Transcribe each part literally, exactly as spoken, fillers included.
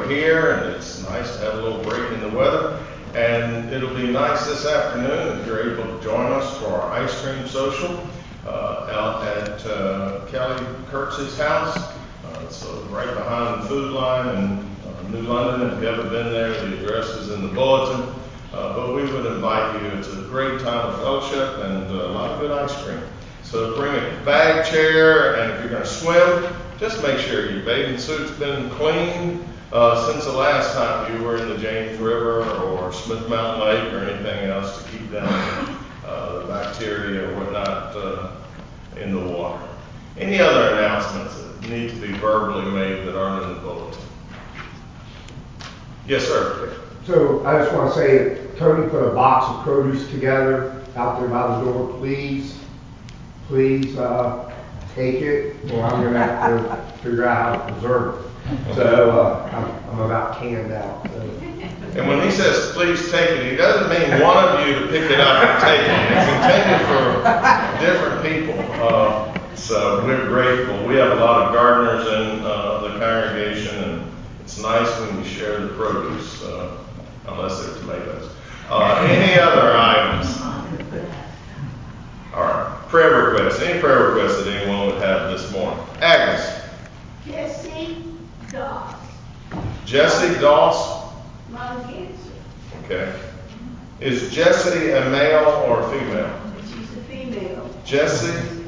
we're here, and it's nice to have a little break in the weather. And it'll be nice this afternoon if you're able to join us for our ice cream social uh, out at uh, Kelly Kurtz's house. Uh, it's uh, right behind the food line in uh, New London. If you've ever been there, the address is in the bulletin. Uh, but we would invite you. It's a great time of fellowship and uh, a lot of good ice cream. So bring a bag chair, and if you're going to swim, just make sure your bathing suit's been cleaned uh, since the last time you were in the James River or Smith Mountain Lake or anything else to keep down uh, the bacteria or whatnot uh, in the water. Any other announcements that need to be verbally made that aren't in the bulletin? Yes, sir. So I just want to say, Tony put a box of produce together out there by the door. Please, please uh, take it, or I'm going to have to figure out how to preserve it. So uh, I'm, I'm about canned out. So. And when he says please take it, he doesn't mean one of you to pick it up and take it. It's intended for different people. Uh, so we're grateful. We have a lot of gardeners in uh, the congregation, and it's nice when you share the produce, uh, unless they're tomatoes. Uh, any other items? All right. Prayer requests. Any prayer requests that anyone would have this morning? Agnes. Jesse Doss. Jesse Doss. Lung cancer. Okay. Is Jessie a male or a female? She's a female. Jessie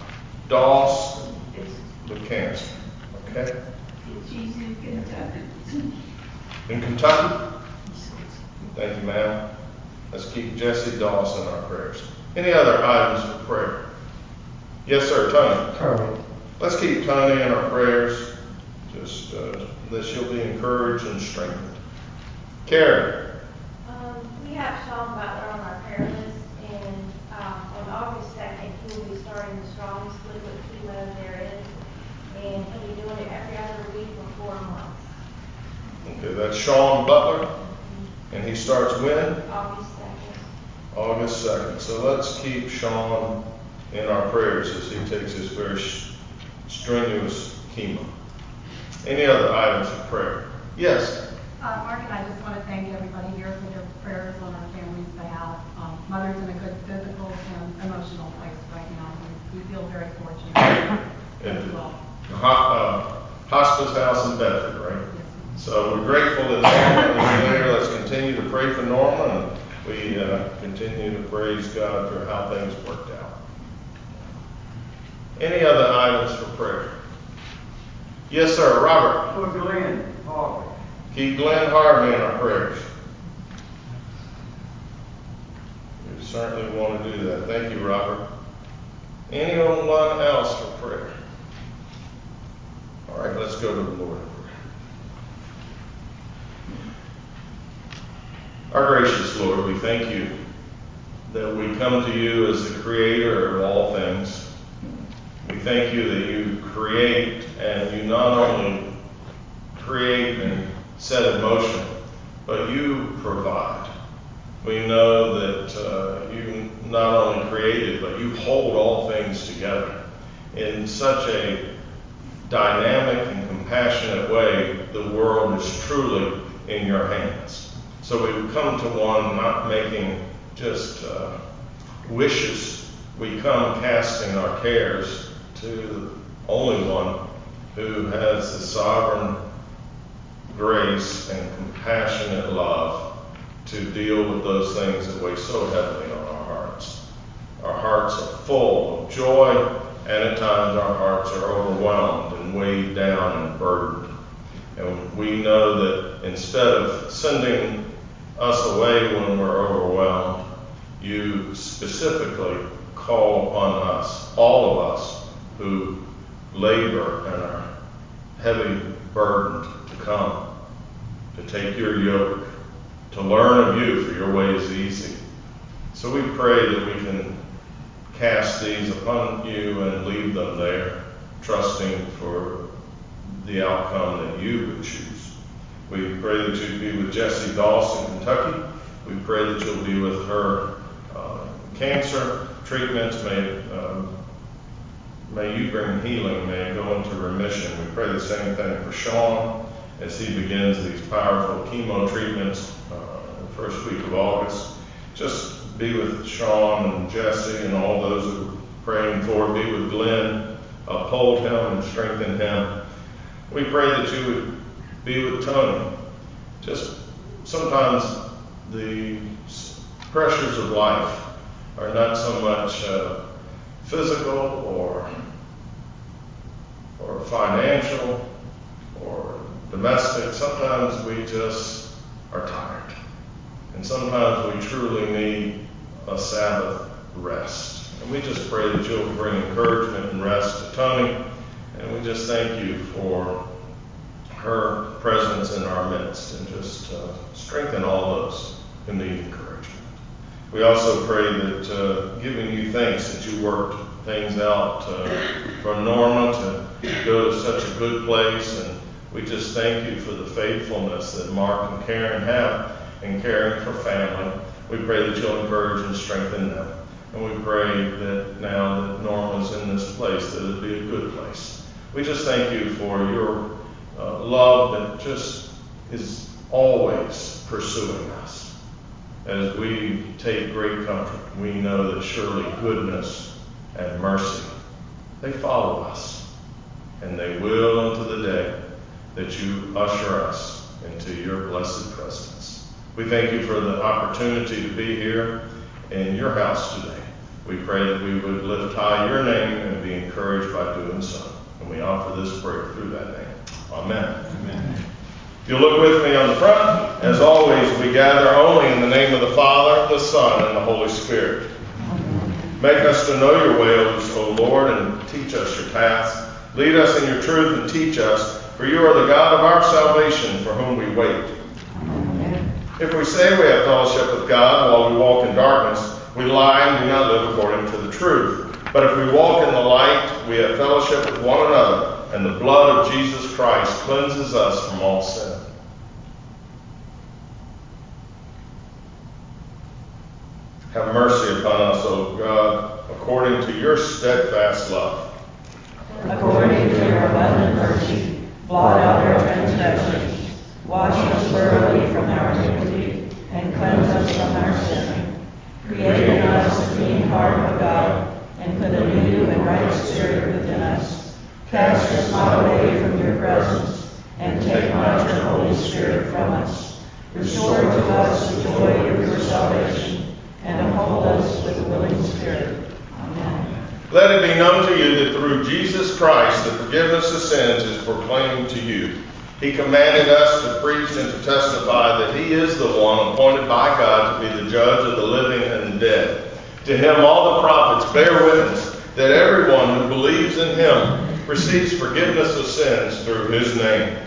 Doss with cancer. Okay. And she's in Kentucky. In Kentucky? Thank you, ma'am. Let's keep Jessie Doss in our prayers. Any other items for prayer? Yes, sir, Tony. Tony. Let's keep Tony in our prayers. Just uh, that she'll be encouraged and strengthened. Carrie. Um, we have Sean Butler on our prayer list, and um, on August second, he will be starting the strongest liquid chemo there is, and he'll be doing it every other week for four months. Okay, that's Sean Butler, and he starts when? August second. August second. So let's keep Sean in our prayers as he takes his very strenuous chemo. Any other items of prayer? Yes. Uh, Mark and I just want to thank everybody here for their prayers on our family's behalf. Um, Mother's in a good physical and emotional place right now. We, we feel very fortunate. Thank you all. The ho- uh, hospice house in Bedford, right? Yes. So we're grateful that Norma is there. Let's continue to pray for Norma, and we uh, continue to praise God for how things worked out. Any other items for prayer? Yes, sir. Robert. For Glenn Harvey. Keep Glenn Harvey in our prayers. We certainly want to do that. Thank you, Robert. Anyone else for prayer? All right, let's go to the Lord in prayer. Our gracious Lord, we thank you that we come to you as the creator of all things. We thank you that you create, and you not only create and set in motion, but you provide. We know that uh, you not only created, but you hold all things together in such a dynamic and compassionate way. The world is truly in your hands. So we've come to one not making just uh, wishes. We come casting our cares to the only one who has the sovereign grace and compassionate love to deal with those things that weigh so heavily on our hearts. Our hearts are full of joy, and at times our hearts are overwhelmed and weighed down and burdened. And we know that instead of sending us away when we're overwhelmed, you specifically call upon us, all of us, who labor and are heavy burdened, to come, to take your yoke, to learn of you, for your way is easy. So we pray that we can cast these upon you and leave them there, trusting for the outcome that you would choose. We pray that you'd be with Jessie Doss in Kentucky. We pray that you'll be with her uh, cancer treatments. May um, May you bring healing, may it go into remission. We pray the same thing for Sean as he begins these powerful chemo treatments uh, the first week of August. Just be with Sean and Jesse and all those who are praying for. Be with Glenn. Uphold him and strengthen him. We pray that you would be with Tony. Just sometimes the pressures of life are not so much uh, physical or or financial or domestic. Sometimes we just are tired. And sometimes we truly need a Sabbath rest. And we just pray that you'll bring encouragement and rest to Tony. And we just thank you for her presence in our midst, and just uh, strengthen all those who need encouragement. We also pray that uh, giving you thanks that you worked things out uh, for Norma to go to such a good place, and we just thank you for the faithfulness that Mark and Karen have in caring for family. We pray that you'll encourage and strengthen them. And we pray that now that Norma's in this place, that it'll be a good place. We just thank you for your uh, love that just is always pursuing us. As we take great comfort, we know that surely goodness and mercy, they follow us. And they will unto the day that you usher us into your blessed presence. We thank you for the opportunity to be here in your house today. We pray that we would lift high your name and be encouraged by doing so. And we offer this prayer through that name. Amen. Amen. If you'll look with me on the front, as always, we gather only in the name of the Father, the Son, and the Holy Spirit. Make us to know your ways, O Lord, and teach us your paths. Lead us in your truth and teach us, for you are the God of our salvation, for whom we wait. If we say we have fellowship with God while we walk in darkness, we lie and do not live according to the truth. But if we walk in the light, we have fellowship with one another, and the blood of Jesus Christ cleanses us from all sin. Have mercy upon us, O God, according to your steadfast love. According to your abundant mercy, blot out our transgressions, wash us thoroughly from our iniquity, and cleanse us from our sin. Create in us a clean heart, O God, and put a new and right spirit within us. Cast us not away from your presence, and take not your Holy Spirit from us. Restore to us the joy of your salvation, and uphold us with a willing spirit. Amen. Let it be known to you that through Jesus Christ the forgiveness of sins is proclaimed to you. He commanded us to preach and to testify that he is the one appointed by God to be the judge of the living and the dead. To him all the prophets bear witness that everyone who believes in him receives forgiveness of sins through his name.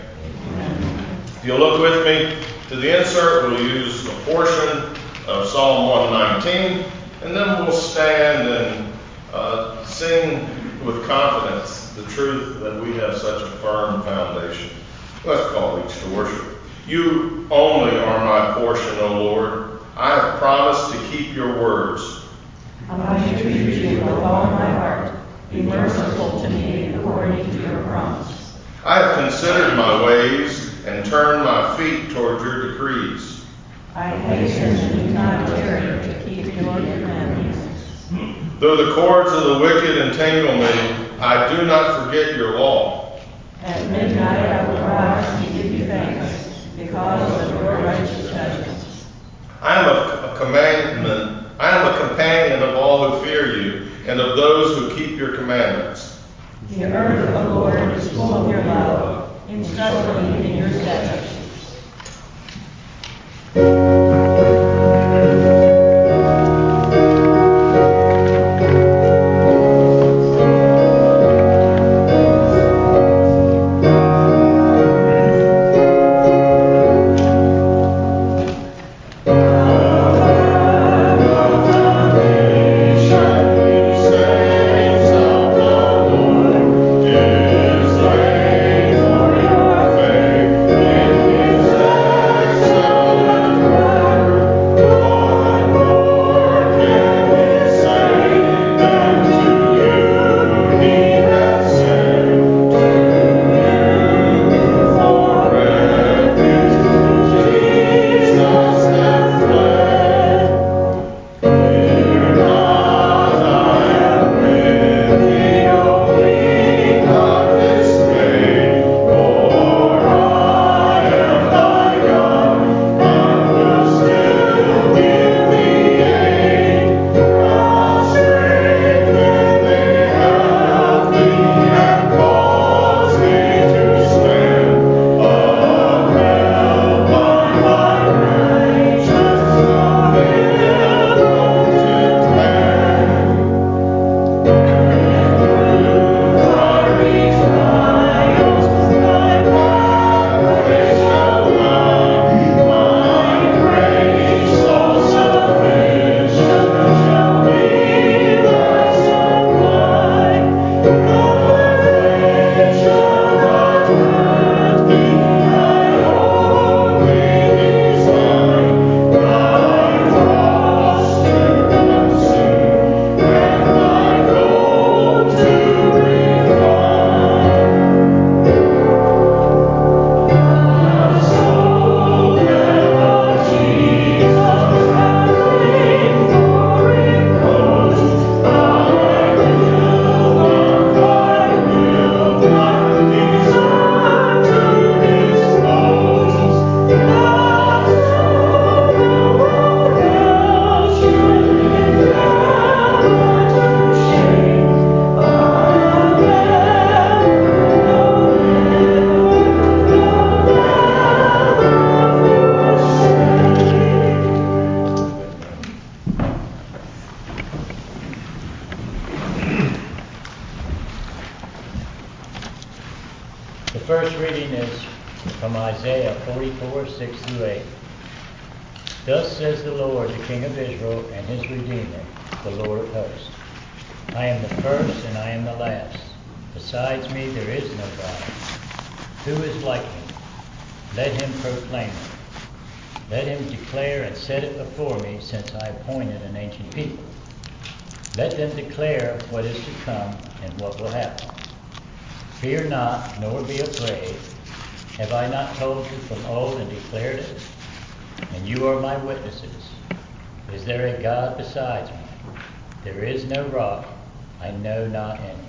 If you'll look with me to the insert, we'll use a portion of Psalm one nineteen, and then we'll stand and uh, sing with confidence the truth that we have such a firm foundation. Let's call each to worship. You only are my portion, O Lord. I have promised to keep your words. I entreat you with all my heart. Be merciful to me according to your promise. I have considered my ways and turned my feet toward your decrees. I hasten and do not tarry to keep your commandments. Though the cords of the wicked entangle me, I do not forget your law. At midnight I will rise and give you thanks because of your righteous judgments. I am a, a commandment. I am a companion of all who fear you and of those who keep your commandments. The earth, O Lord, is full of your love. Instruct me in your statutes. Is there for your faith in From Isaiah forty-four, six through eight. Thus says the Lord, the King of Israel, and his Redeemer, the Lord of hosts. I am the first and I am the last. Besides me there is no God. Who is like me? Let him proclaim it. Let him declare and set it before me, since I appointed an ancient people. Let them declare what is to come and what will happen. Fear not, nor be afraid. Have I not told you from old and declared it? And you are my witnesses. Is there a God besides me? There is no rock, I know not any.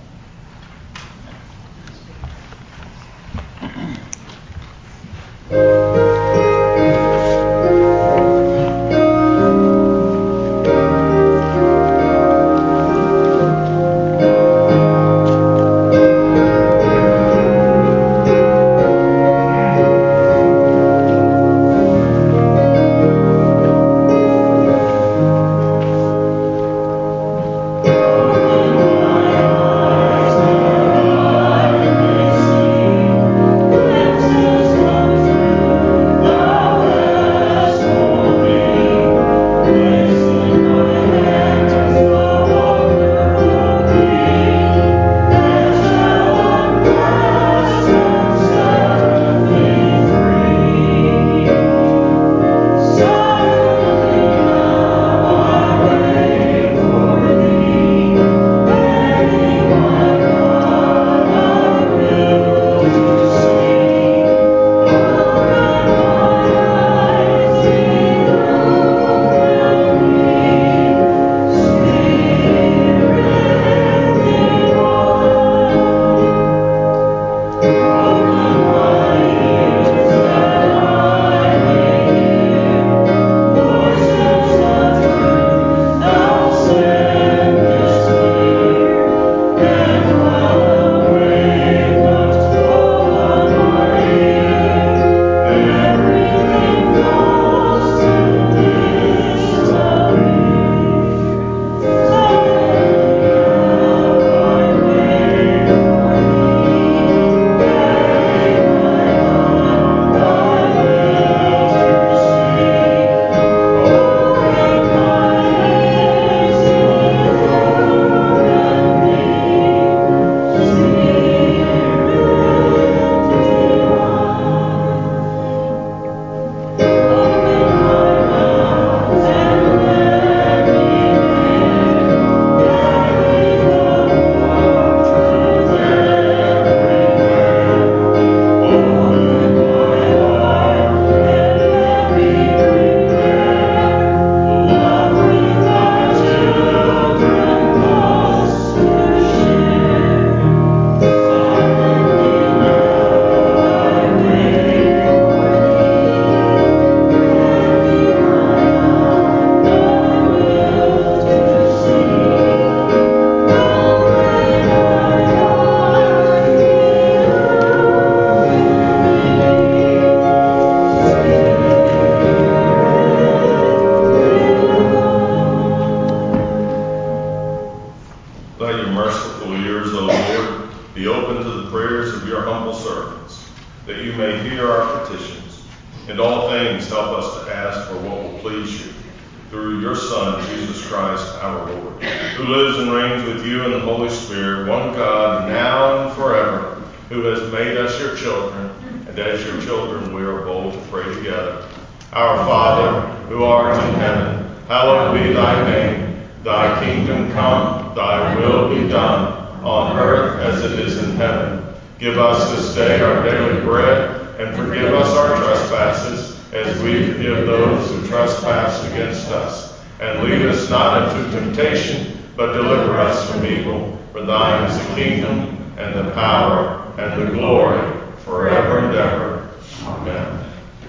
Give us this day our daily bread, and forgive us our trespasses, as we forgive those who trespass against us. And lead us not into temptation, but deliver us from evil. For thine is the kingdom, and the power, and the glory, forever and ever. Amen.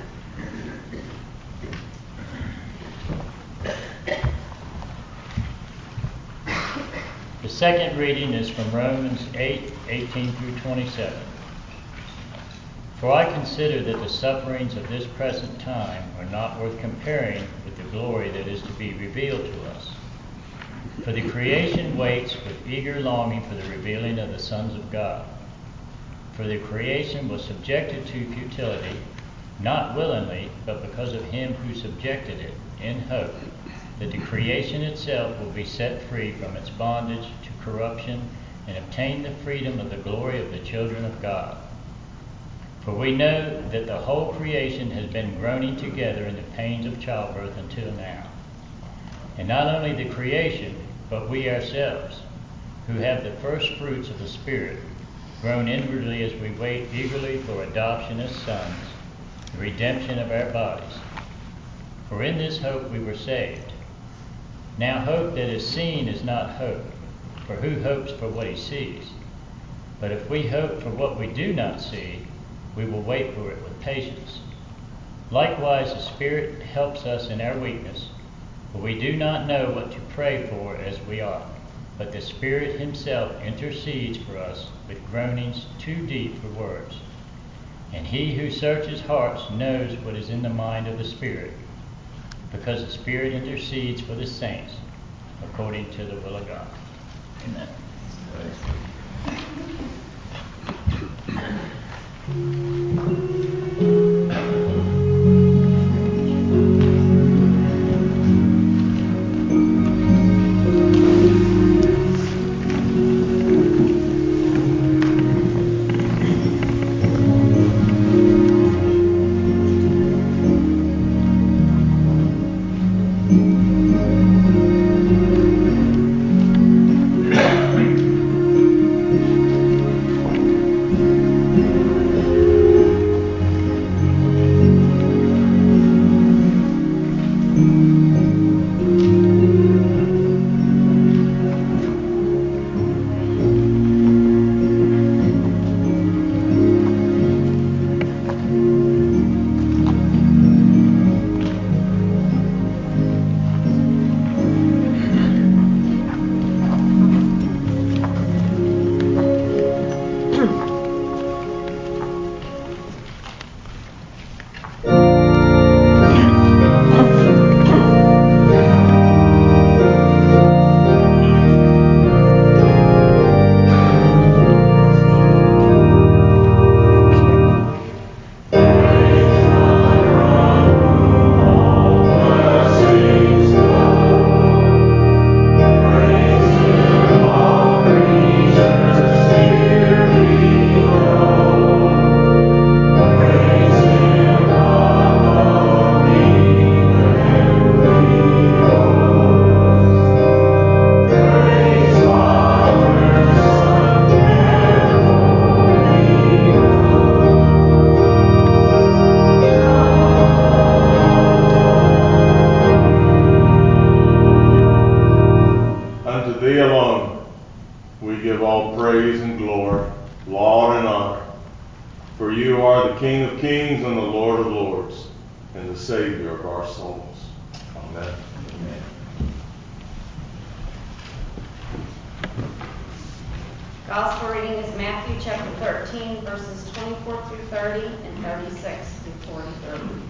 The second reading is from Romans eight, eighteen through twenty-seven. For I consider that the sufferings of this present time are not worth comparing with the glory that is to be revealed to us. For the creation waits with eager longing for the revealing of the sons of God. For the creation was subjected to futility, not willingly, but because of him who subjected it, in hope that the creation itself will be set free from its bondage to corruption and obtain the freedom of the glory of the children of God. For we know that the whole creation has been groaning together in the pains of childbirth until now. And not only the creation, but we ourselves, who have the first fruits of the Spirit, groan inwardly as we wait eagerly for adoption as sons, the redemption of our bodies. For in this hope we were saved. Now hope that is seen is not hope, for who hopes for what he sees? But if we hope for what we do not see, we will wait for it with patience. Likewise, the Spirit helps us in our weakness, for we do not know what to pray for as we ought, but the Spirit himself intercedes for us with groanings too deep for words. And he who searches hearts knows what is in the mind of the Spirit, because the Spirit intercedes for the saints according to the will of God. Amen. Gospel reading is Matthew chapter thirteen, verses twenty-four through thirty and thirty-six through forty-three.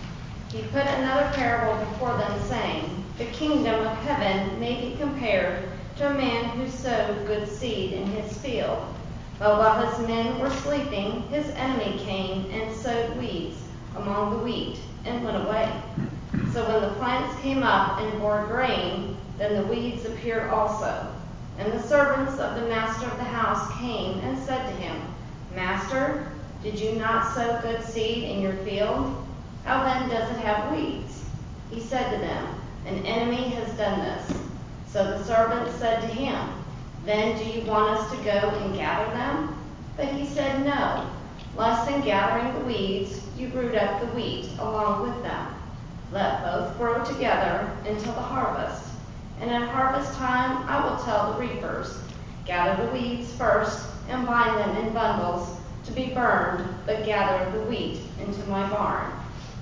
He put another parable before them, saying, The kingdom of heaven may be compared to a man who sowed good seed in his field. But while his men were sleeping, his enemy came and sowed weeds among the wheat and went away. So when the plants came up and bore grain, then the weeds appeared also. And the servants of the master of the house came and said to him, Master, did you not sow good seed in your field? How then does it have weeds? He said to them, An enemy has done this. So the servants said to him, Then do you want us to go and gather them? But he said, No, lest in gathering the weeds you root up the wheat along with them. Let both grow together until the harvest. And at harvest time I will tell the reapers, Gather the weeds first and bind them in bundles to be burned, but gather the wheat into my barn.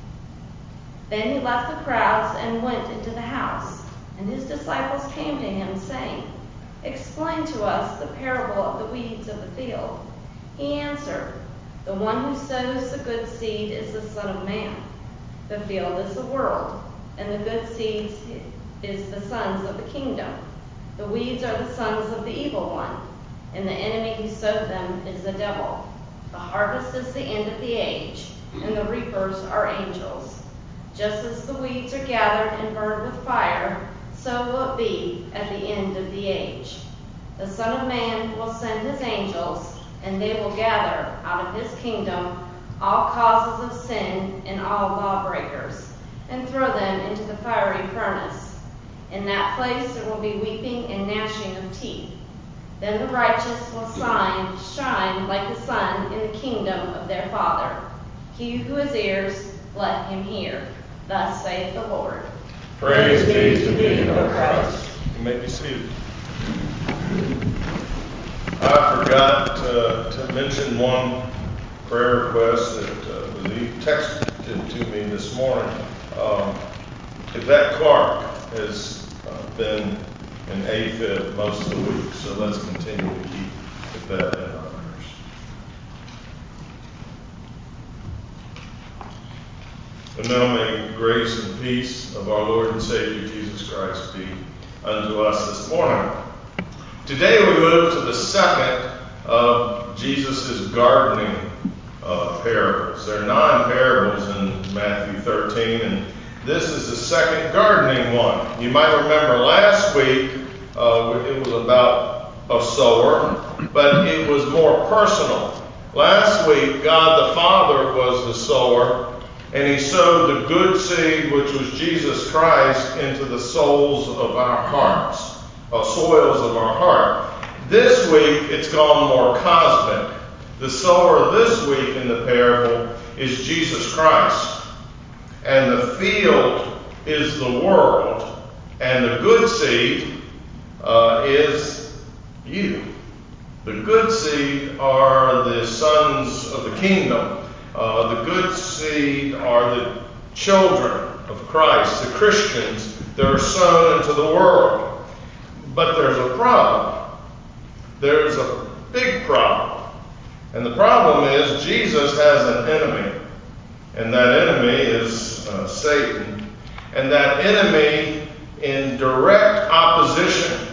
Then he left the crowds and went into the house. And his disciples came to him, saying, Explain to us the parable of the weeds of the field. He answered, The one who sows the good seed is the Son of Man. The field is the world, and the good seed is the sons of the kingdom. The weeds are the sons of the evil one, and the enemy who sowed them is the devil. The harvest is the end of the age, and the reapers are angels. Just as the weeds are gathered and burned with fire, so will it be at the end of the age. The Son of Man will send his angels, and they will gather out of his kingdom all causes of sin and all lawbreakers, and throw them into the fiery furnace. In that place there will be weeping and gnashing of teeth. Then the righteous will shine, shine like the sun in the kingdom of their Father. He who has ears, let him hear. Thus saith the Lord. Praise be to thee, O Christ. You may be seated. I forgot uh, to mention one prayer request that uh, was texted to me this morning. Um, Yvette Clark has uh, been in AFib most of the week, so let's continue to keep Yvette in our prayers. And now may grace and peace of our Lord and Savior Jesus Christ be unto us this morning. Today we move to the second of Jesus' gardening uh, parables. There are nine parables in Matthew thirteen, and this is the second gardening one. You might remember last week uh, it was about a sower, but it was more personal. Last week, God the Father was the sower, and he sowed the good seed, which was Jesus Christ, into the souls of our hearts, uh, soils of our heart. This week, it's gone more cosmic. The sower this week in the parable is Jesus Christ, and the field is the world, and the good seed uh, is you. The good seed are the sons of the kingdom. Uh, the good seed are the children of Christ, the Christians that are sown into the world. But there's a problem. There's a big problem. And the problem is Jesus has an enemy. And that enemy is uh, Satan. And that enemy, in direct opposition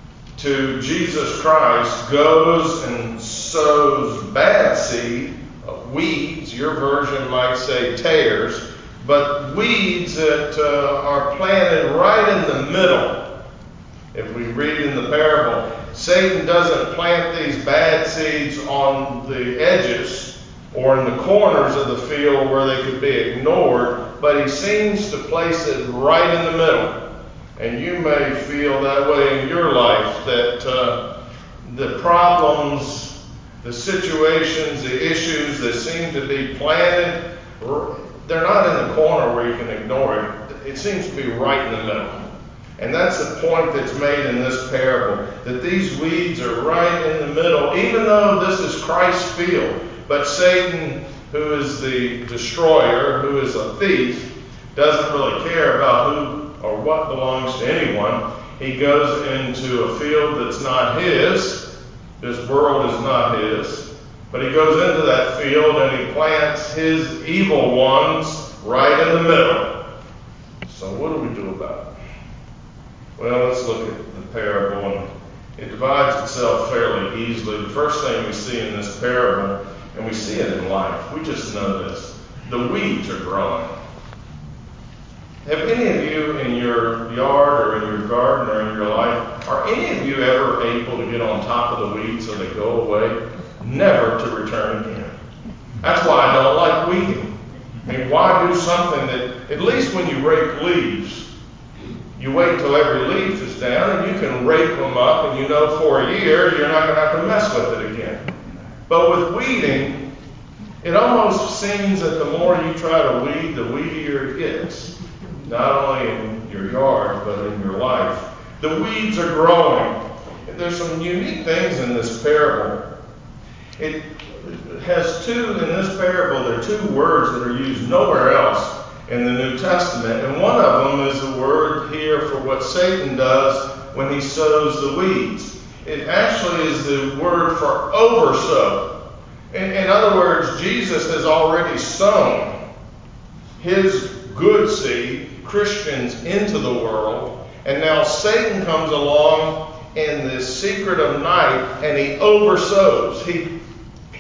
to Jesus Christ, goes and sows bad seed, weeds, your version might say tares, but weeds that uh, are planted right in the middle. If we read in the parable, Satan doesn't plant these bad seeds on the edges or in the corners of the field where they could be ignored, but he seems to place it right in the middle. And you may feel that way in your life, that uh, the problems, the situations, the issues that seem to be planted, they're not in the corner where you can ignore it. It seems to be right in the middle. And that's the point that's made in this parable, that these weeds are right in the middle, even though this is Christ's field. But Satan, who is the destroyer, who is a thief, doesn't really care about who or what belongs to anyone. He goes into a field that's not his. This world is not his. But he goes into that field and he plants his evil ones right in the middle. So what do we do about it? Well, let's look at the parable. And it divides itself fairly easily. The first thing we see in this parable, and we see it in life, we just know this. The weeds are growing. Have any of you in your yard or in your garden or in your life, are any of you ever able to get on top of the weeds so they go away, never to return again? That's why I don't like weeding. I mean, why do something that, at least when you rake leaves, you wait till every leaf is down and you can rake them up and you know for a year you're not going to have to mess with it again. But with weeding, it almost seems that the more you try to weed, the weedier it gets. Not only in your yard, but in your life. The weeds are growing. There's some unique things in this parable. It has two, in this parable, there are two words that are used nowhere else in the New Testament. And one of them is the word here for what Satan does when he sows the weeds. It actually is the word for oversow. In, in other words, Jesus has already sown his good seed, Christians, into the world, and now Satan comes along in the secret of night and he oversows. He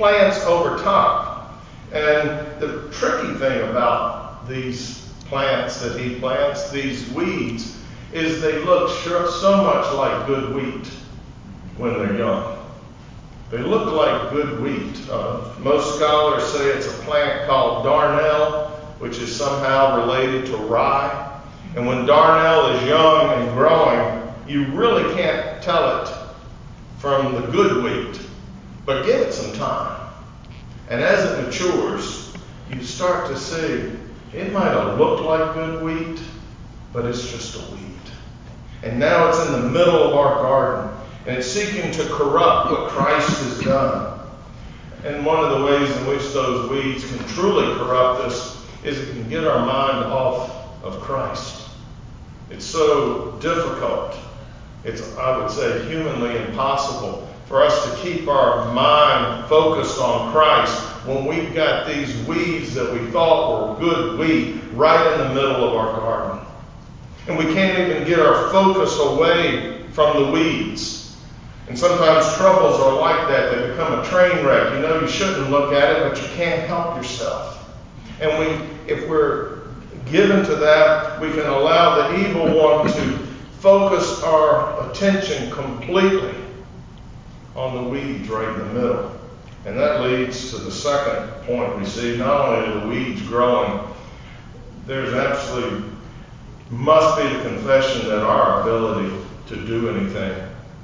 plants over time. And the tricky thing about these plants that he plants, these weeds, is they look so much like good wheat when they're young. They look like good wheat. Uh, most scholars say it's a plant called darnel, which is somehow related to rye. And when darnel is young and growing, you really can't tell it from the good wheat. But give it some time. And as it matures, you start to see it might have looked like good wheat, but it's just a weed. And now it's in the middle of our garden, and it's seeking to corrupt what Christ has done. And one of the ways in which those weeds can truly corrupt us is it can get our mind off of Christ. It's so difficult. It's, I would say, humanly impossible for us to keep our mind focused on Christ when we've got these weeds that we thought were good wheat right in the middle of our garden. And we can't even get our focus away from the weeds. And sometimes troubles are like that. They become a train wreck. You know you shouldn't look at it, but you can't help yourself. And we, if we're given to that, we can allow the evil one to focus our attention completely on the weeds right in the middle. And that leads to the second point we see. Not only are the weeds growing, there's absolutely must be the confession that our ability to do anything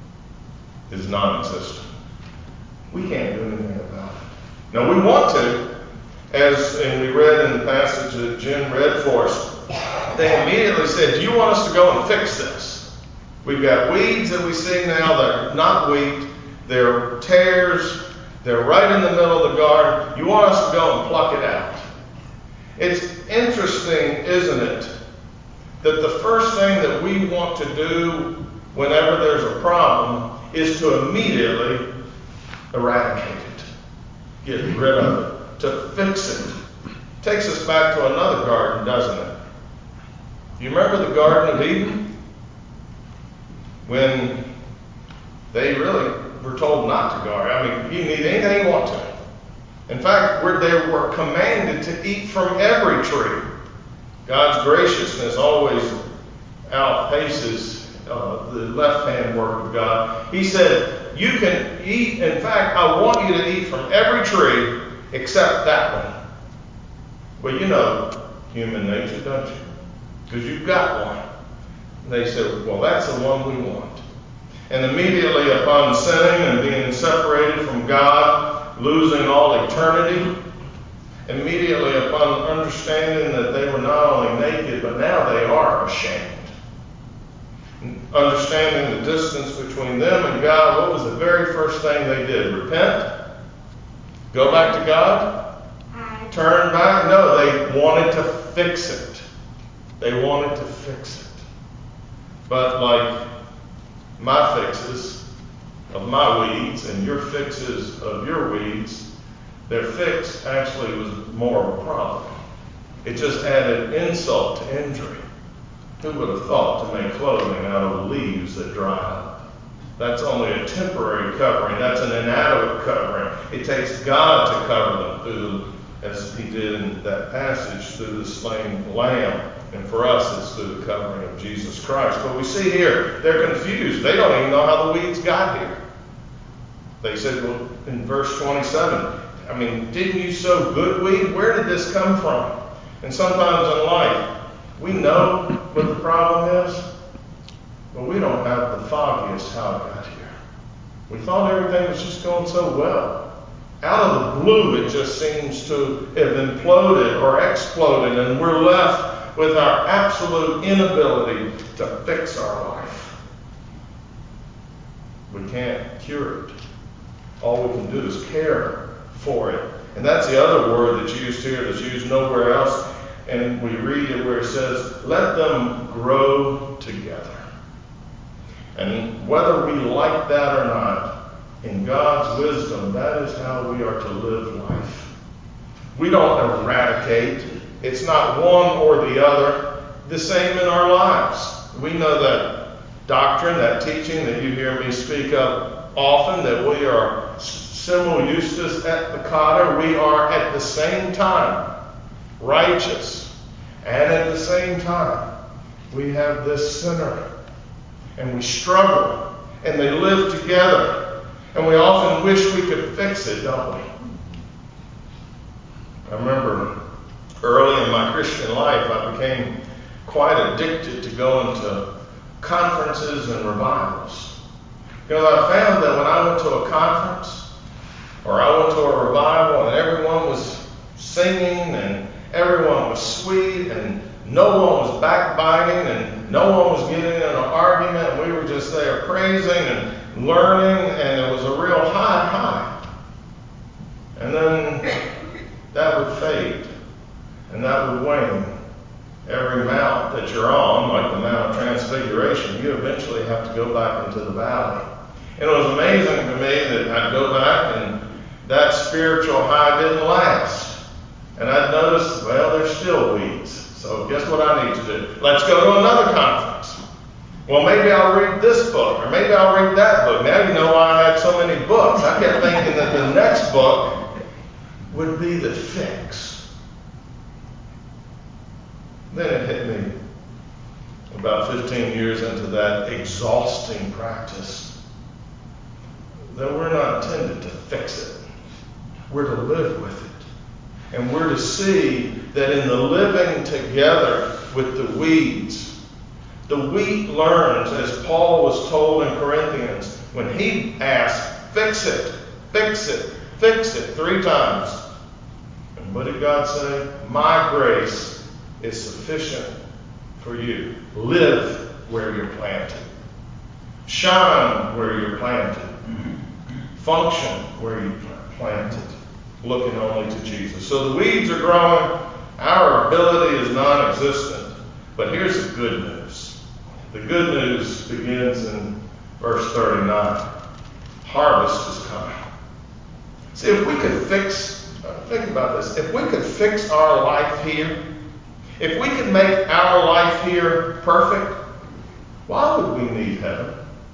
is non-existent. We can't do anything about it. Now we want to, as and we read in the passage that Jim read for us, they immediately said, do you want us to go and fix this? We've got weeds that we see now that are not wheat. They're tares. They're right in the middle of the garden. You want us to go and pluck it out. It's interesting, isn't it, that the first thing that we want to do whenever there's a problem is to immediately eradicate it, get rid of it, to fix it. Takes us back to another garden, doesn't it? Do you remember the Garden of Eden? When they really were told not to garden. I mean, you can eat anything you want to. In fact, where they were commanded to eat from every tree. God's graciousness always outpaces uh, the left-hand work of God. He said, you can eat, in fact, I want you to eat from every tree except that one. Well, you know human nature, don't you? Because you've got one. And they said, well, that's the one we want. And immediately upon sinning and being separated from God, losing all eternity, immediately upon understanding that they were not only naked, but now they are ashamed. Understanding the distance between them and God, what was the very first thing they did? Repent? Go back to God? Turn back? No, they wanted to fix it. They wanted to fix it. But like my fixes of my weeds and your fixes of your weeds, their fix actually was more of a problem. It just added insult to injury. Who would have thought to make clothing out of leaves that dry up? That's only a temporary covering. That's an inadequate covering. It takes God to cover them through, as he did in that passage, through the slain lamb. And for us, it's through the covering of Jesus Christ. But we see here, they're confused. They don't even know how the weeds got here. They said, well, in verse twenty-seven, I mean, didn't you sow good wheat? Where did this come from? And sometimes in life, we know what the problem is, but we don't have the foggiest how it got here. We thought everything was just going so well. Out of the blue, it just seems to have imploded or exploded, and we're left with our absolute inability to fix our life. We can't cure it. All we can do is care for it. And that's the other word that's used here, that's used nowhere else. And we read it where it says, let them grow together. And whether we like that or not, in God's wisdom, that is how we are to live life. We don't eradicate. It's not one or the other. The same in our lives. We know that doctrine, that teaching that you hear me speak of often, that we are Simul Justus et Peccator, we are at the same time righteous, and at the same time we have this sinner, and we struggle, and they live together, and we often wish we could fix it, don't we? I remember early in my Christian life, I became quite addicted to going to conferences and revivals. Because I found that when I went to a conference, or I went to a revival, and everyone was singing, and everyone was sweet, and no one was backbiting, and no one was getting in an argument, and we were just there praising and learning, and it was a real high high. And then that would fade, and that would wane. Every mount that you're on, like the Mount of Transfiguration, you eventually have to go back into the valley. And it was amazing to me that I'd go back, and that spiritual high didn't last. And I'd notice, well, there's still weeds. So guess what I need to do? Let's go to another conference. Well, maybe I'll read this book, or maybe I'll read that book. Now you know why I had so many books. I kept thinking that the next book would be the fix. Then it hit me about fifteen years into that exhausting practice that we're not intended to fix it. We're to live with it. And we're to see that in the living together with the weeds, the wheat learns, as Paul was told in Corinthians, when he asked, fix it, fix it, fix it, three times. And what did God say? My grace is sufficient for you. Live where you're planted. Shine where you're planted. Function where you're planted. Looking only to Jesus. So the weeds are growing. Our ability is non-existent. But here's the good news. The good news begins in verse thirty-nine. Harvest is coming. See, if we could fix, think about this, if we could fix our life here, if we could make our life here perfect, why would we need heaven?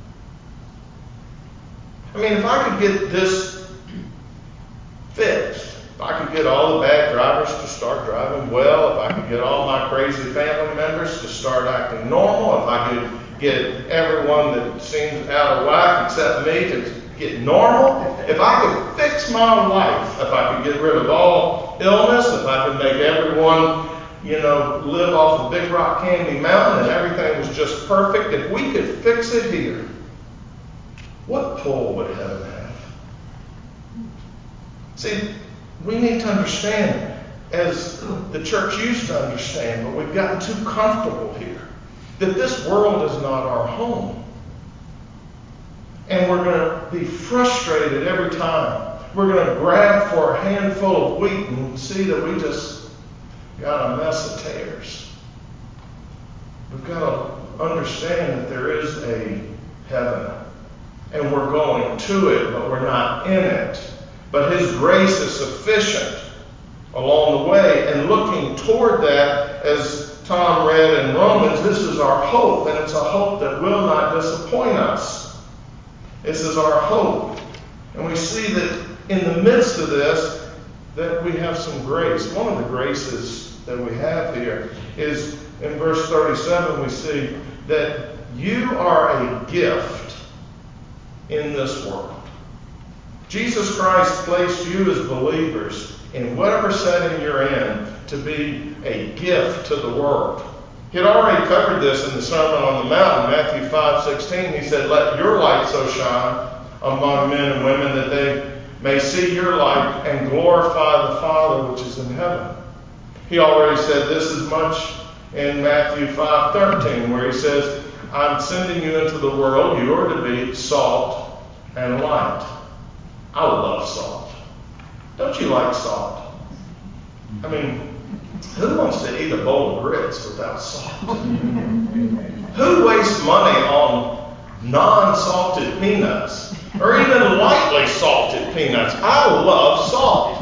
I mean, if I could get this fixed, if I could get all the bad drivers to start driving well, if I could get all my crazy family members to start acting normal, if I could get everyone that seems out of whack except me to get normal, if I could fix my life, if I could get rid of all illness, if I could make everyone, you know, live off of Big Rock Candy Mountain and everything was just perfect, if we could fix it here, what pull would heaven have? See, we need to understand, as the church used to understand, but we've gotten too comfortable here, that this world is not our home. And we're going to be frustrated every time. We're going to grab for a handful of wheat and see that we just got a mess of tares. We've got to understand that there is a heaven. And we're going to it, but we're not in it. But His grace is sufficient along the way. And looking toward that, as Tom read in Romans, this is our hope. And it's a hope that will not disappoint us. This is our hope. And we see that in the midst of this, that we have some grace. One of the graces that we have here is in verse thirty-seven, we see that you are a gift in this world. Jesus Christ placed you as believers in whatever setting you're in to be a gift to the world. He had already covered this in the Sermon on the Mount in Matthew five sixteen. He said, let your light so shine among men and women that they may see your light and glorify the Father which is in heaven. He already said this as much in Matthew five thirteen, where he says, I'm sending you into the world. You are to be salt and light. I love salt. Don't you like salt? I mean, who wants to eat a bowl of grits without salt? Who wastes money on non-salted peanuts or even lightly salted peanuts? I love salt.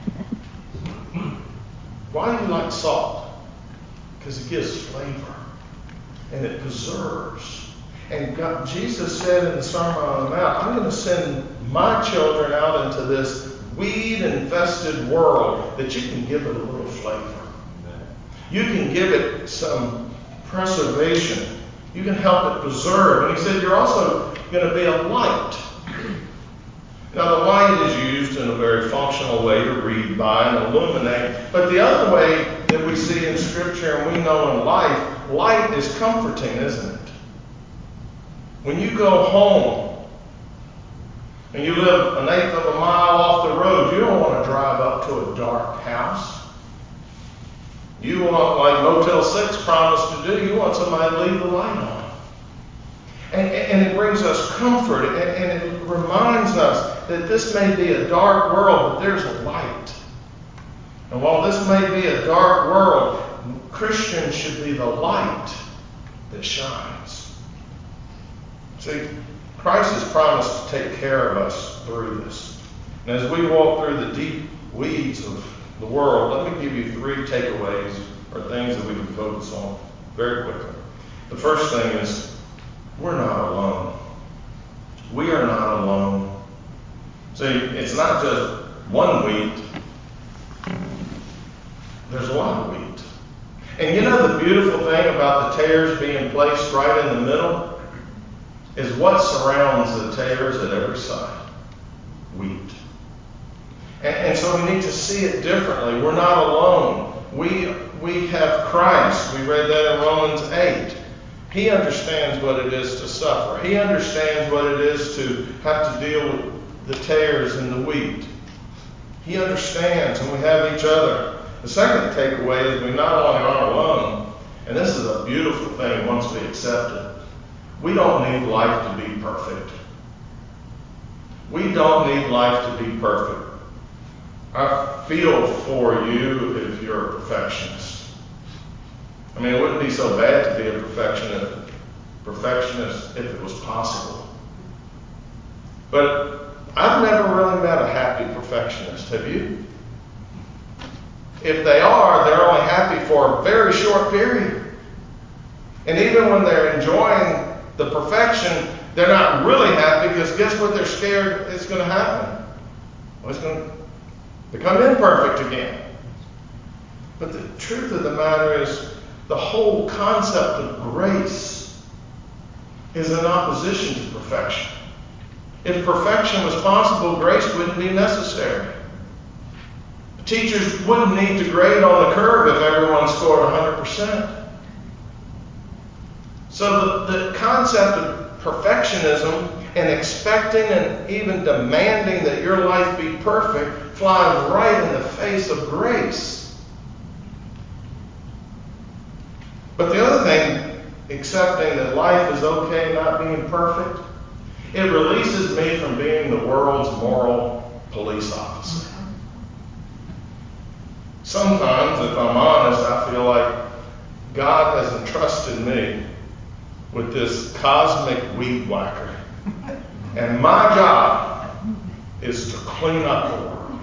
Why do you like salt? Because it gives flavor and it preserves. And God, Jesus said in the Sermon on the Mount, I'm going to send my children out into this weed-infested world that you can give it a little flavor. You can give it some preservation. You can help it preserve. And he said, you're also going to be a light. Now, the light is used in a very functional way to read by and illuminate. But the other way that we see in Scripture and we know in life, light is comforting, isn't it? When you go home and you live an eighth of a mile off the road, you don't want to drive up to a dark house. You want, like Motel six promised to do, you want somebody to leave the light on. And, and it brings us comfort, and, and it reminds us that this may be a dark world, but there's a light. And while this may be a dark world, Christians should be the light that shines. See, Christ has promised to take care of us through this. And as we walk through the deep weeds of the world, let me give you three takeaways or things that we can focus on very quickly. The first thing is, we're not alone. We are not alone. See, it's not just one wheat. There's a lot of wheat. And you know the beautiful thing about the tares being placed right in the middle is what surrounds the tares at every side? Wheat. And, and so we need to see it differently. We're not alone. We, we have Christ. We read that in Romans eight. He understands what it is to suffer. He understands what it is to have to deal with the tares and the wheat. He understands, and we have each other. The second takeaway is we not only aren't alone, and this is a beautiful thing once we accept it, we don't need life to be perfect. We don't need life to be perfect. I feel for you if you're a perfectionist. I mean, it wouldn't be so bad to be a perfectionist, perfectionist if it was possible. But I've never really met a happy perfectionist. Have you? If they are, they're only happy for a very short period. And even when they're enjoying the perfection, they're not really happy because guess what they're scared is going to happen? Well, it's going to become imperfect again. But the truth of the matter is, the whole concept of grace is in opposition to perfection. If perfection was possible, grace wouldn't be necessary. Teachers wouldn't need to grade on the curve if everyone scored one hundred percent. So the, the concept of perfectionism and expecting and even demanding that your life be perfect flies right in the face of grace. But the other thing, accepting that life is okay not being perfect, it releases me from being the world's moral police officer. Sometimes, if I'm honest, I feel like God has entrusted me with this cosmic weed whacker. And my job is to clean up the world.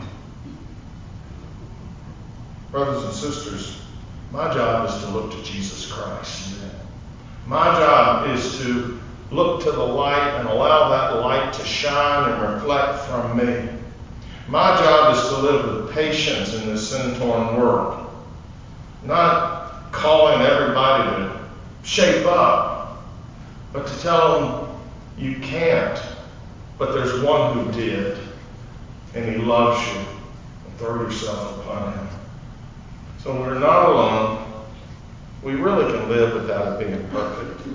Brothers and sisters, my job is to look to Jesus Christ. My job is to look to the light and allow that light to shine and reflect from me. My job is to live with patience in this sin-torn world. Not calling everybody to shape up, but to tell them you can't, but there's one who did, and he loves you. And throw yourself upon him. So we're not alone. We really can live without it being perfect.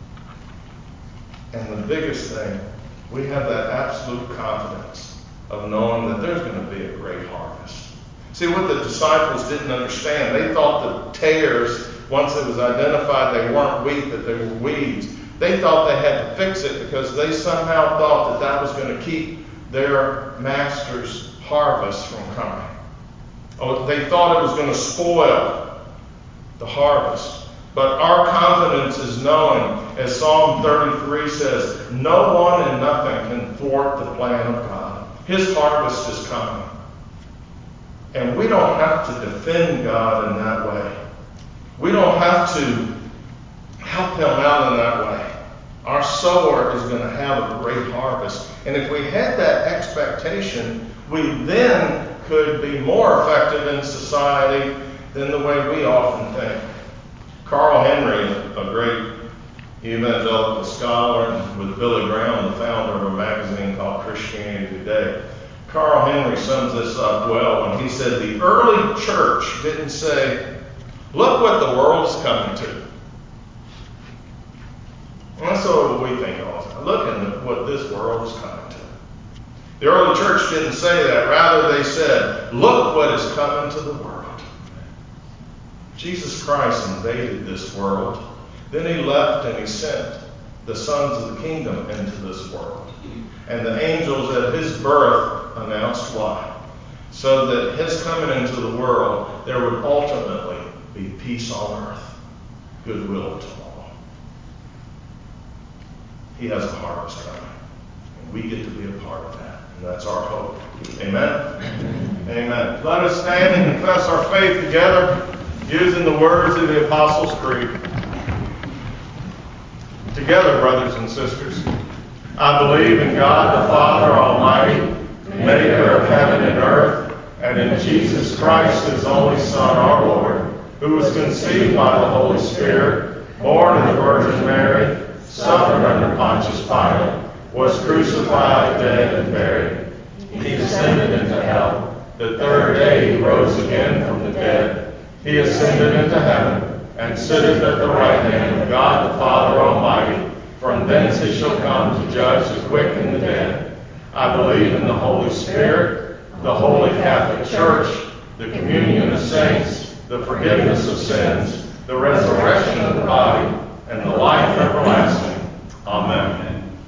And the biggest thing, we have that absolute confidence of knowing that there's going to be a great harvest. See, what the disciples didn't understand, they thought the tares, once it was identified they weren't wheat, that they were weeds. They thought they had to fix it because they somehow thought that that was going to keep their master's harvest from coming. Oh, they thought it was going to spoil the harvest. But our confidence is knowing, as Psalm thirty-three says, no one and nothing can thwart the plan of God. His harvest is coming. And we don't have to defend God in that way. We don't have to help him out in that way. Our sower is going to have a great harvest. And if we had that expectation, we then could be more effective in society than the way we often think. Carl Henry, a great evangelical scholar, and with Billy Graham, the founder of a magazine called Christianity Today, Carl Henry sums this up well when he said the early church didn't say, look what the world's coming to. And that's sort of what we think all the time. Look at what this world is coming to. The early church didn't say that. Rather, they said, look what is coming to the world. Jesus Christ invaded this world. Then he left and he sent the sons of the kingdom into this world. And the angels at his birth announced why. So that his coming into the world, there would ultimately be peace on earth, goodwill to all. He has a harvest coming. And we get to be a part of that. And that's our hope. Amen? Amen. Amen. Let us stand and confess our faith together using the words of the Apostles' Creed. Together, brothers and sisters, I believe in God the Father Almighty, maker of heaven and earth, and in Jesus Christ, his only Son, our Lord, who was conceived by the Holy Spirit, born of the Virgin Mary, suffered under Pontius Pilate, was crucified, dead, and buried. He descended into hell. The third day he rose again from the dead. He ascended into heaven, and sitteth at the right hand of God the Father Almighty. From thence he shall come to judge the quick and the dead. I believe in the Holy Spirit, the Holy Catholic Church, the communion of saints, the forgiveness of sins, the resurrection of the body, and the life everlasting. Amen.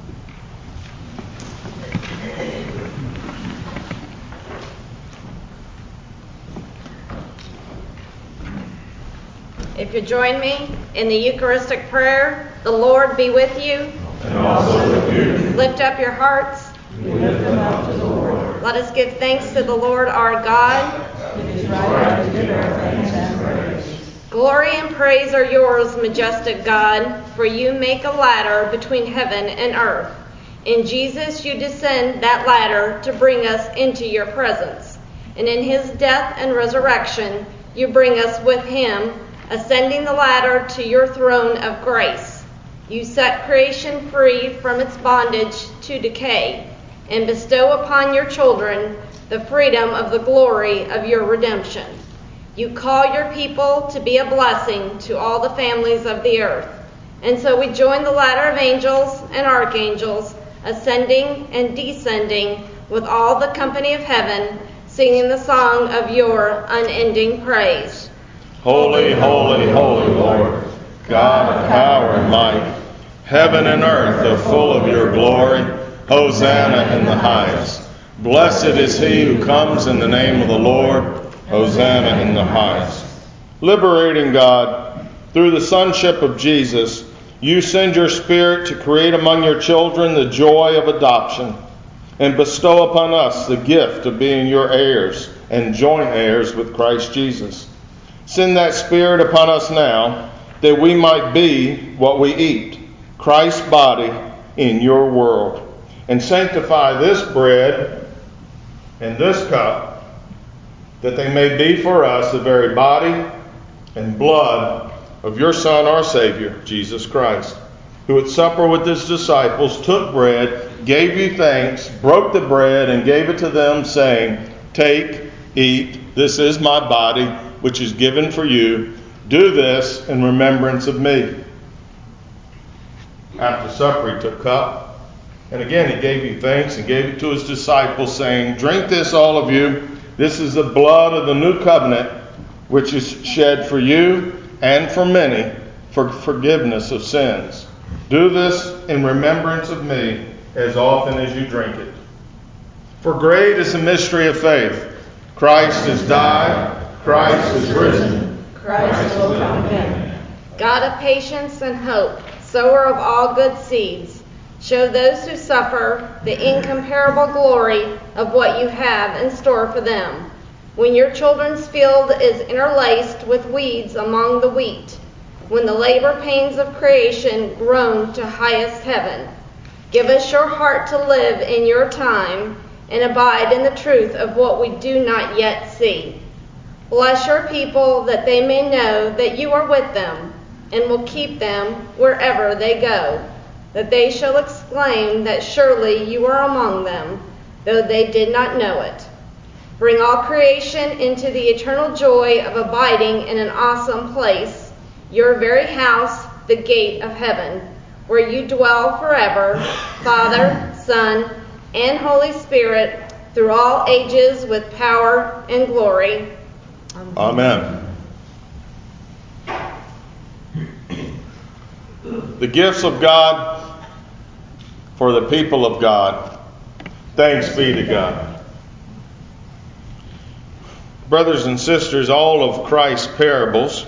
If you join me in the Eucharistic prayer, the Lord be with you. And also with you. Lift up your hearts. We lift them up to the Lord. Let us give thanks to the Lord our God. It is right to give our thanks and praise. Glory and praise are yours, majestic God, for you make a ladder between heaven and earth. In Jesus you descend that ladder to bring us into your presence. And in his death and resurrection you bring us with him, ascending the ladder to your throne of grace. You set creation free from its bondage to decay, and bestow upon your children the freedom of the glory of your redemption. You call your people to be a blessing to all the families of the earth. And so we join the ladder of angels and archangels, ascending and descending with all the company of heaven, singing the song of your unending praise. Holy, holy, holy Lord, God of power and might, heaven and earth are full of your glory. Hosanna in the highest. Blessed is he who comes in the name of the Lord. Hosanna in the highest. Liberating God, through the sonship of Jesus, you send your Spirit to create among your children the joy of adoption, and bestow upon us the gift of being your heirs and joint heirs with Christ Jesus. Send that Spirit upon us now, that we might be what we eat, Christ's body in your world. And sanctify this bread and this cup, that they may be for us the very body and blood of your Son, our Savior, Jesus Christ, who at supper with his disciples took bread, gave you thanks, broke the bread, and gave it to them, saying, take, eat, this is my body, which is given for you. Do this in remembrance of me. After supper he took cup, and again he gave you thanks and gave it to his disciples, saying, drink this, all of you. This is the blood of the new covenant, which is shed for you and for many for forgiveness of sins. Do this in remembrance of me as often as you drink it. For great is the mystery of faith. Christ has died. Christ is risen. Christ will come again. God of patience and hope, sower of all good seeds, show those who suffer the incomparable glory of what you have in store for them. When your children's field is interlaced with weeds among the wheat, when the labor pains of creation groan to highest heaven. Give us your heart to live in your time and abide in the truth of what we do not yet see. Bless your people that they may know that you are with them and will keep them wherever they go, that they shall exclaim that surely you are among them, though they did not know it. Bring all creation into the eternal joy of abiding in an awesome place, your very house, the gate of heaven, where you dwell forever, Father, Son, and Holy Spirit, through all ages with power and glory. Amen. The gifts of God for the people of God. Thanks be to God. Brothers and sisters, all of Christ's parables,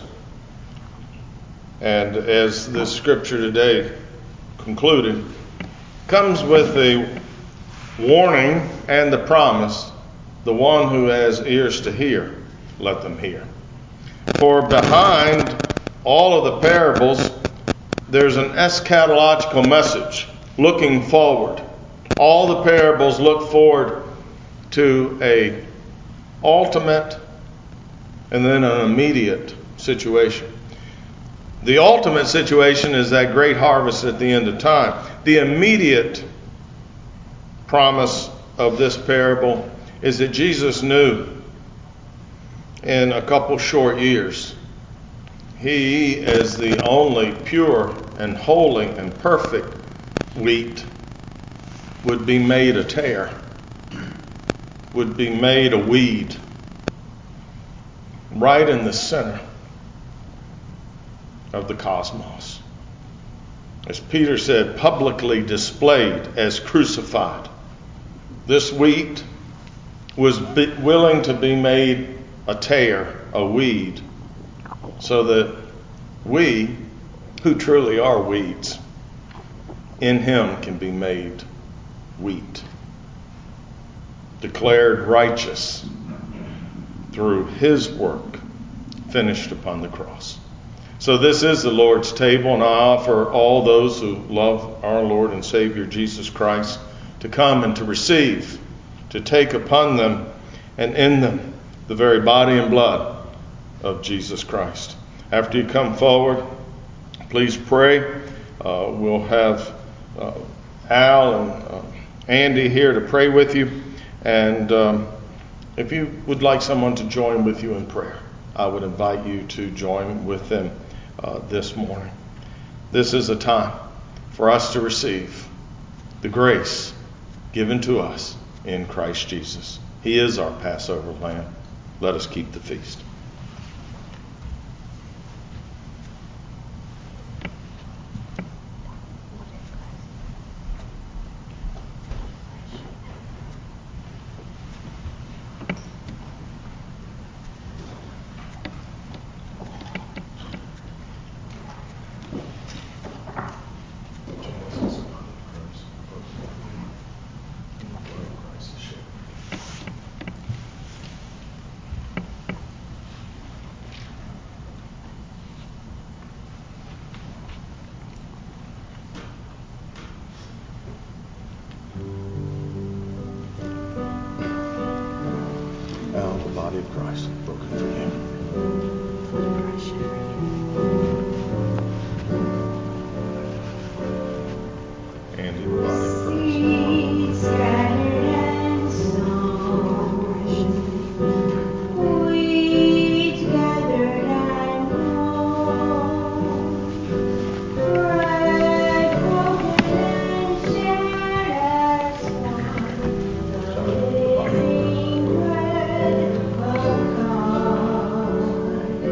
and as the scripture today concluded, comes with the warning and the promise, the one who has ears to hear, let them hear. For behind all of the parables, there's an eschatological message looking forward. All the parables look forward to a ultimate and then an immediate situation. The ultimate situation is that great harvest at the end of time. The immediate promise of this parable is that Jesus knew in a couple short years, he, as the only pure and holy and perfect wheat, would be made a tare, would be made a weed, right in the center of the cosmos. As Peter said, publicly displayed as crucified. This wheat was be- willing to be made a tare, a weed, so that we, who truly are weeds, in him can be made wheat, declared righteous through his work finished upon the cross. So this is the Lord's table, and I offer all those who love our Lord and Savior Jesus Christ to come and to receive, to take upon them and in them the very body and blood of Jesus Christ. After you come forward, please pray. Uh, we'll have uh, Al and uh, Andy here to pray with you. And um, if you would like someone to join with you in prayer, I would invite you to join with them uh, this morning. This is a time for us to receive the grace given to us in Christ Jesus. He is our Passover lamb. Let us keep the feast. Body of Christ broken for you. And in the body of Christ. Scattered and sown, weeds gathered and grown, bread broken and shared as one, the living bread of God.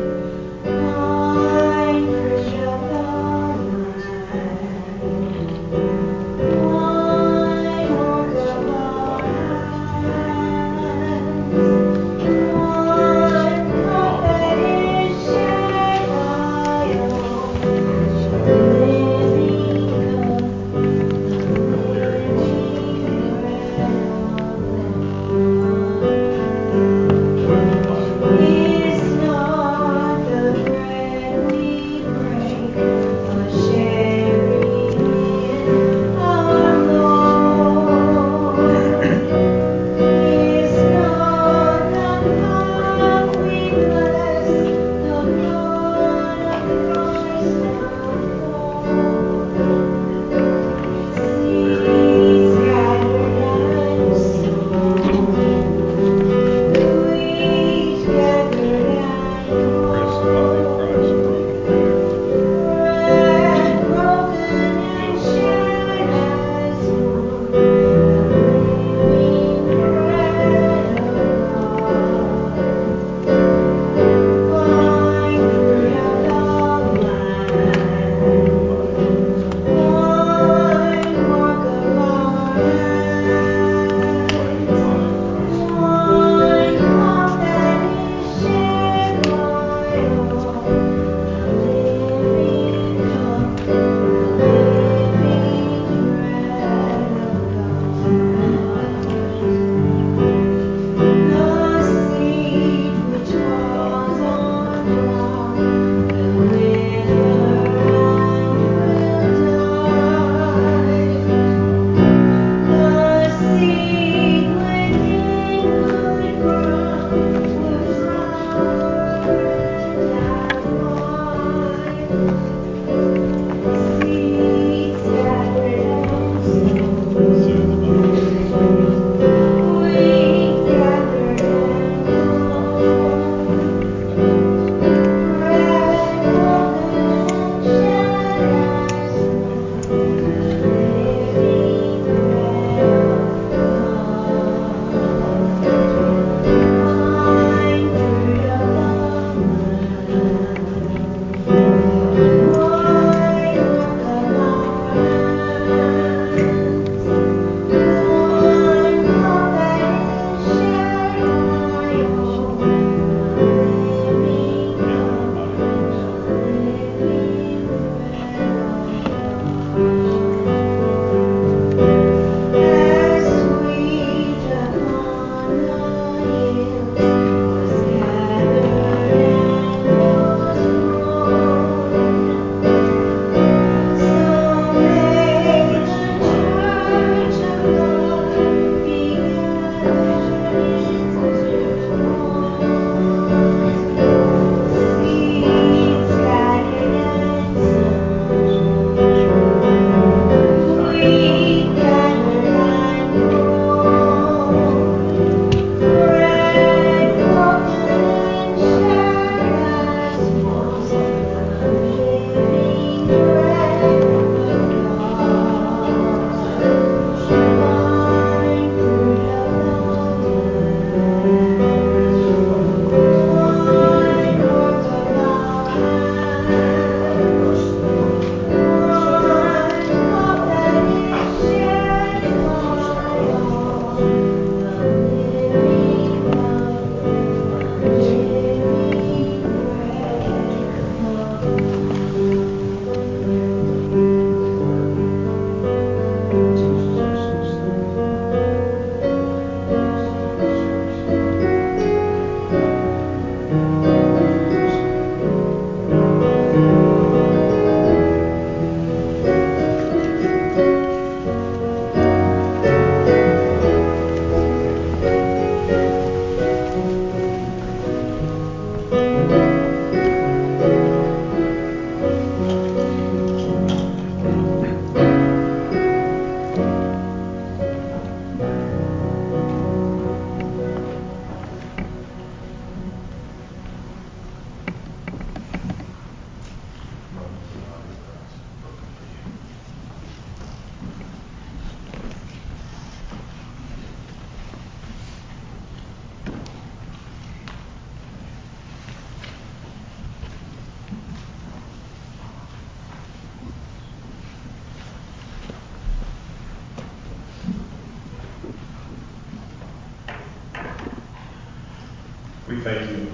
thank you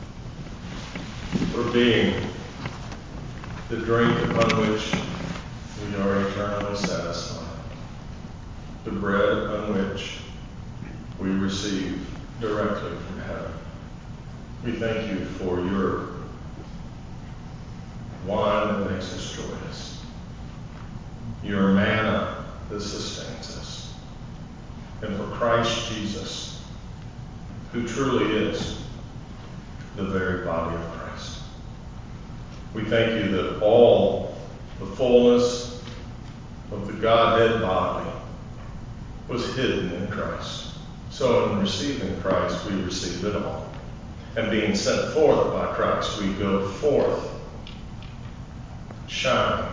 for being the drink upon which we are eternally satisfied, the bread upon which we receive directly from heaven. We thank you for your wine that makes us joyous, your manna that sustains us, and for Christ Jesus, who truly is the very body of Christ. We thank you that all the fullness of the Godhead bodily was hidden in Christ. So in receiving Christ, we receive it all. And being sent forth by Christ, we go forth, shine,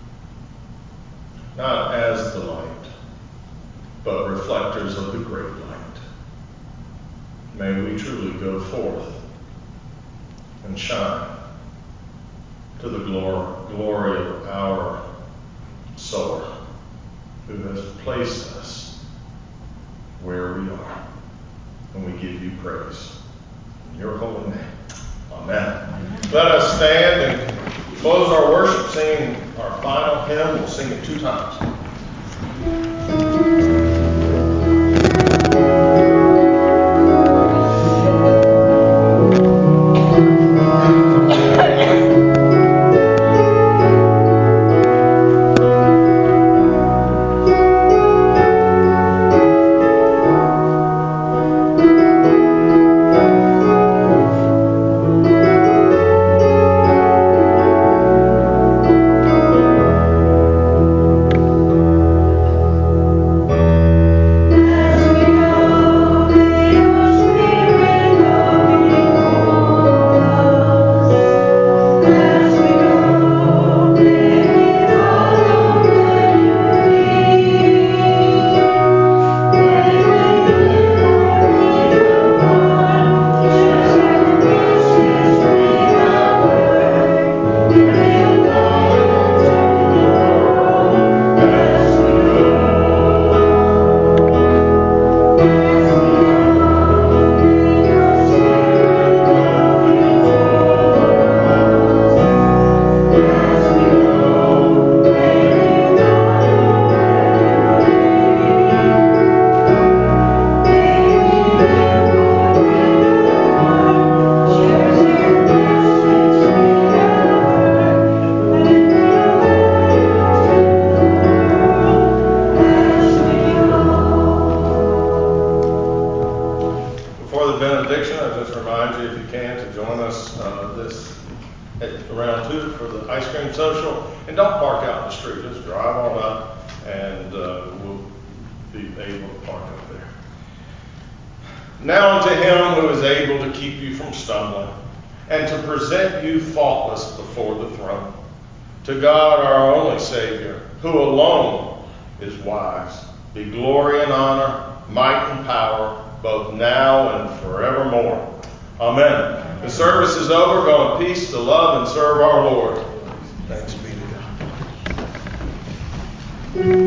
not as the light, but reflectors of the great light. May we truly go forth and shine to the glor- glory of our sower, who has placed us where we are. And we give you praise. In your holy name. Amen. Amen. Let us stand and close our worship singing our final hymn. We'll sing it two times. Now unto him who is able to keep you from stumbling and to present you faultless before the throne. To God our only Savior, who alone is wise, be glory and honor, might and power, both now and forevermore. Amen. The service is over. Go in peace to love and serve our Lord. Thanks be to God.